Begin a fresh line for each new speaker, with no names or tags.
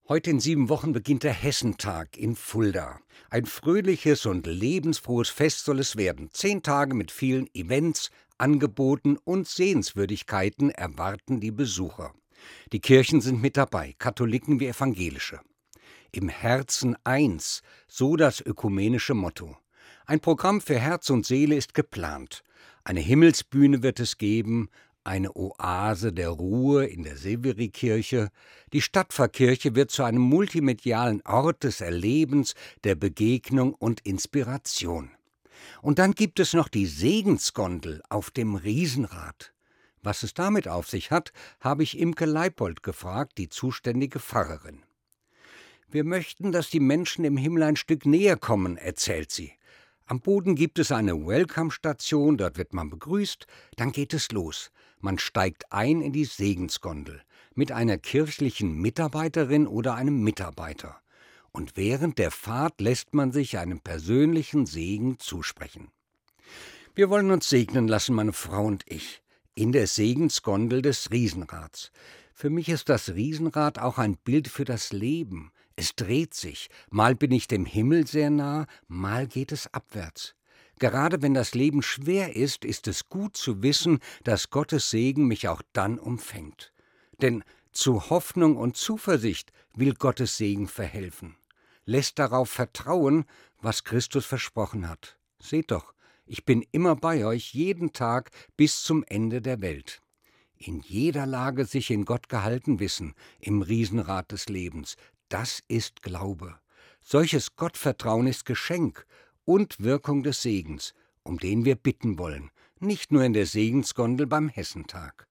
Heute in 7 Wochen beginnt der Hessentag in Fulda. Ein fröhliches und lebensfrohes Fest soll es werden. 10 Tage mit vielen Events, Angeboten und Sehenswürdigkeiten erwarten die Besucher. Die Kirchen sind mit dabei, Katholiken wie Evangelische. Im Herzen eins, so das ökumenische Motto. Ein Programm für Herz und Seele ist geplant. Eine Himmelsbühne wird es geben, eine Oase der Ruhe in der Silverikirche. Die Stadtpfarrkirche wird zu einem multimedialen Ort des Erlebens, der Begegnung und Inspiration. Und dann gibt es noch die Segensgondel auf dem Riesenrad. Was es damit auf sich hat, habe ich Imke Leipold gefragt, die zuständige Pfarrerin. Wir möchten, dass die Menschen im Himmel ein Stück näher kommen, erzählt sie. Am Boden gibt es eine Welcome-Station, dort wird man begrüßt, dann geht es los. Man steigt ein in die Segensgondel mit einer kirchlichen Mitarbeiterin oder einem Mitarbeiter. Und während der Fahrt lässt man sich einen persönlichen Segen zusprechen. Wir wollen uns segnen lassen, meine Frau und ich, in der Segensgondel des Riesenrads. Für mich ist das Riesenrad auch ein Bild für das Leben. Es dreht sich, mal bin ich dem Himmel sehr nah, mal geht es abwärts. Gerade wenn das Leben schwer ist es gut zu wissen, dass Gottes Segen mich auch dann umfängt. Denn zu Hoffnung und Zuversicht will Gottes Segen verhelfen. Lässt darauf vertrauen, was Christus versprochen hat. Seht doch, ich bin immer bei euch, jeden Tag bis zum Ende der Welt. In jeder Lage sich in Gott gehalten wissen, im Riesenrad des Lebens, das ist Glaube. Solches Gottvertrauen ist Geschenk und Wirkung des Segens, um den wir bitten wollen, nicht nur in der Segensgondel beim Hessentag.